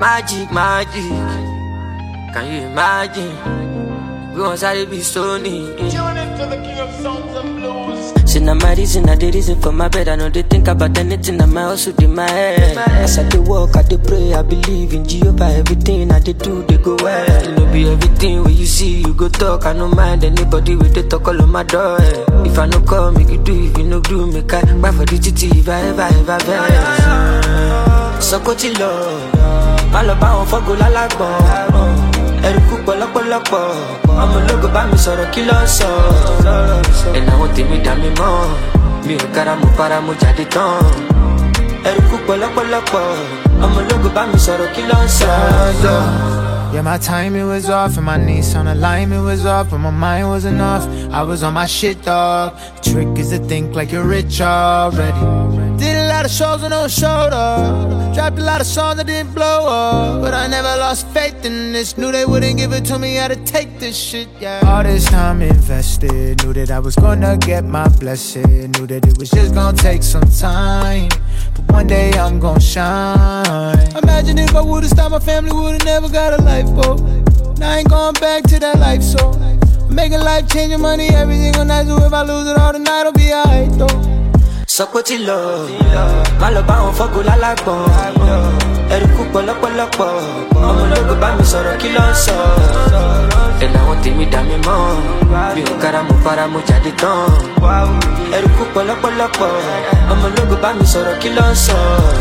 Magic, magic. Can you imagine? We want to be Sony. Tune into the king of songs and blues. See now my reason, I the reason for my bed. I know they think about anything, I might also do my head. As I dey walk, I dey pray, I believe in Jehovah. Everything I dey do, they go well. You know be everything when you see, you go talk. I no mind anybody with they talk all on my door. If I no call, make you do. If you no do, make I buy for the GT. If I ever vex. So go to love. My love, I won't forgo la la bon. Ẹ̀rùkú pọ̀lọ́pọ̀lọpọ̀ ọmọ ológo bá mi sọ̀rọ̀ kí ló ń sọ. Ẹ̀nà àwọn tèmi dá mi mọ́ mi ò kára mo para mo jáde tán. Ẹ̀rùkú pọ̀lọ́pọ̀lọpọ̀ ọmọ ológo bá mi sọ̀rọ̀ kí ló ń sọ. Yeah, my timing was off and my knees on alignment was off, but my mind wasn't off. I was on my shit, dog. The trick is to think like you're rich already. Did a lot of shows with no shoulder. Dropped a lot of songs that didn't blow up, but I never lost faith in this. Knew they wouldn't give it to me, had to take this shit, yeah. All this time invested, knew that I was gonna get my blessing. Knew that it was just gonna take some time, but one day I'm gonna shine. Imagine if I would've stopped, my family would've never got a lifeboat. Now I ain't going back to that life, so I'm making life changing money every single night. So if I lose it all tonight, I'll be alright though. Sọ pé tí lọ, má lọ bá wọn fọ́gò lálágbọ̀n. Ẹ̀rùkú pọ̀lọ́pọ̀lọpọ̀ ọmọ ológo bá mi sọ̀rọ̀ kí ló ń sọ. Ẹ̀nà àwọn tèmi dá mi mọ́ mi ò kára mo para mo jáde tán. Ẹ̀rùkú pọ̀lọ́pọ̀lọpọ̀ ọmọ ológo bá mi sọ̀rọ̀ kí ló ń sọ.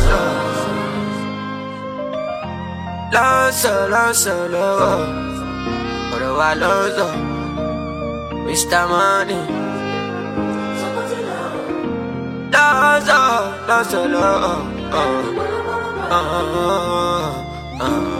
Lọ́sọ̀ lọ́wọ́ ọ̀rọ̀ wa lọ́sọ̀ Mr. Money. Lọ́sọ̀ lọ́wọ́.